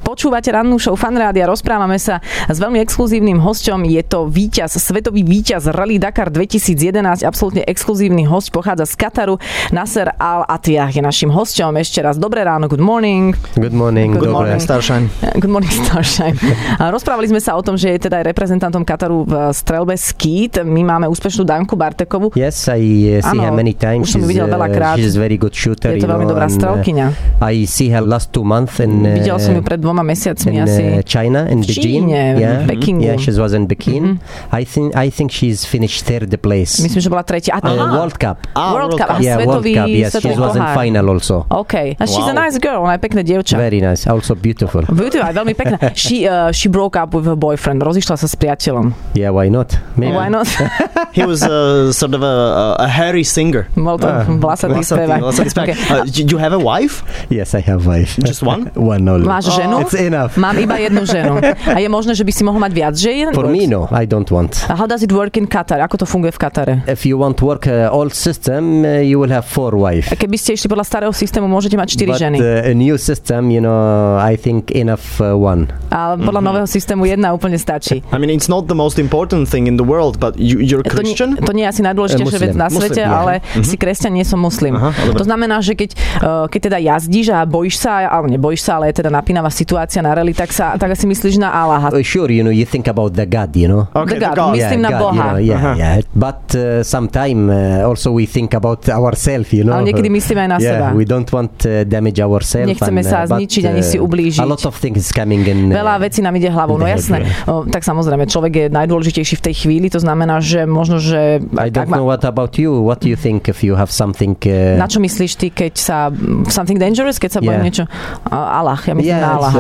Počúvate rannú show Fan Rádia, rozprávame sa s veľmi exkluzívnym hosťom. Je to svetový víťaz Rally Dakar 2011, absolútne exkluzívny hosť, pochádza z Kataru. Nasser Al Attiyah je našim hosťom. Ešte raz dobré ráno, good morning. Good morning, good morning Starshine. Good morning, Starshine. Rozprávali sme sa o tom, že je teda aj reprezentantom Kataru v strelbe skít. My máme úspešnú Danku Bartekovú. Yes, I see her many times. Už som ju videl veľakrát. She's very good shooter. Je to veľmi dobrá strelkyňa. I see her last 2 months in videl som ju pred 2 mesiacmi asi. China, in Beijing. V Pekingu. Yeah, she was in Peking. I think she's finished third place. Myslím, že bola tretia. World Cup. World Cup. Yeah, World Cup. Yes, she was in final also. Okay. And she's a nice girl. Ona je pekná dievča. Very nice. Also beautiful. Beautiful, veľmi pekná. She broke up with her boyfriend. Rozišla sa s priateľom. Yeah, why not? Maybe. Why not? He was sort of a hairy singer. Bol to vlasatý spevák. Okay. You have a wife? Yes, I have wife. Just one? One only. Máš ženu? It's enough. Mám iba jednu ženu. A je možné, že by si mohol mať viac žien? For me, no. I don't want. How does it work in Qatar? Ako to funguje v Katare? If you want to work old system, you will have 4 wives. Keby ste išli podľa starého systému, môžete mať 4 ženy. But a new system, I think enough one. A podľa nového systému jedna úplne stačí. I mean, it's not the most important thing in the world, but you're Christian? To nie je asi najdôležitejšia vec na svete, ale si kresťan, nie som muslim. To znamená, že keď teda jazdíš a bojíš sa, ale nebojíš sa, ale je teda napínavá situácia na rally, tak asi myslíš na Allaha. Sure, you think about the God, Okay, the God. Myslím na Boha. Yeah. But sometimes also we think about ourselves, Ale niekedy myslíme aj na seba. We don't want damage ourselves. Nechceme sa zničiť ani si ublížiť. A lot of things coming in. Veľa vecí nám ide hlavou. No jasné. Tak samozrejme, človek je najdôležitejší v tej chvíli, to znamená, že možno, že... I don't know what about you. What do you think if you have something... Na čo myslíš ty, keď sa... Something dangerous, keď sa bojím niečo? Allah, ja myslím na Allaha.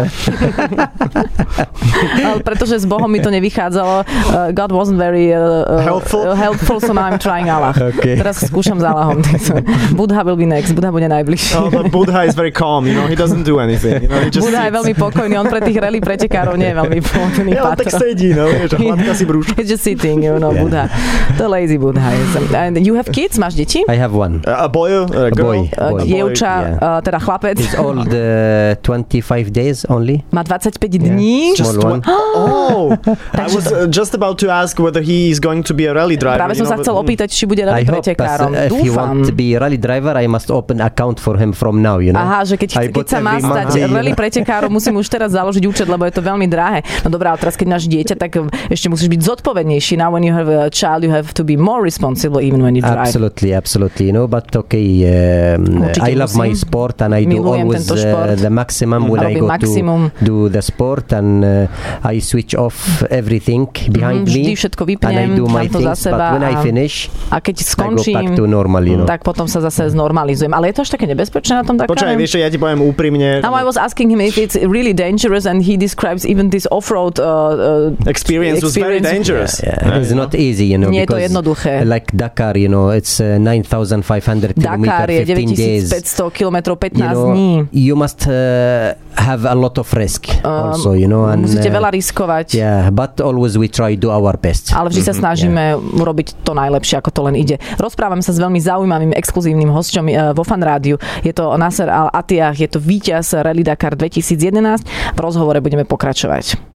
Pretože s Bohom mi to nevychádzalo. God wasn't very helpful, so now I'm trying Allah. Okay. Teraz skúšam s Allahom. Buddha will be next. Buddha bude najbližší. Oh, but Buddha is very calm, he doesn't do anything. He just Buddha je veľmi pokojný, on pre tých rally pretekárov nie je veľmi pokojný. Ja, on tak sedí, hladká si brúško. He's just sitting, Buddha. The lazy Buddha. And you have kids? Máš deti? I have one. A boy, a girl? Dievča, teda chlapec. It's old 25 days only. Má 25 dní. Just one. I was just about to ask whether he is going to be a rally driver. Práve som sa chcel opýtať, či bude rally pretekárom. If he want to be a rally driver, I must open account for him from now, Aha, že keď sa má stať rally pretekárom, musím už teraz založiť účet, lebo je to veľmi drahé. No dobrá, ale teraz keď máš dieťa, tak ešte musíš byť zodpovednejší. Now when you have a child, you have to be more responsible even when you drive. Absolutely. But okay, I love my sport and I do always the maximum when I go to do the sport and I switch off everything behind me všetko vypnem, and I do my things, but when I finish, a keď skončím, I go back to normal, tak potom sa zase znormalizujem. Ale je to až také nebezpečné na tom Dakare? Počkaj, vieš, ja ti poviem úprimne. I was asking him if it's really dangerous and he describes even this off-road experience was very dangerous. Yeah. It's not easy, Nie je to jednoduché. Like Dakar, it's 9,500 Dakar je 9,500 kilometrov, 15 dní. You must have a lot of risk also, and musíte veľa riskovať. Yeah, but always we try do our best. Ale vždy sa snažíme urobiť to najlepšie, ako to len ide. Rozprávame sa s veľmi zaujímavým exkluzívnym hosťom vo Fan Rádiu. Je to Nasser Al Attiyah, je to víťaz Rally Dakar 2011. V rozhovore budeme pokračovať.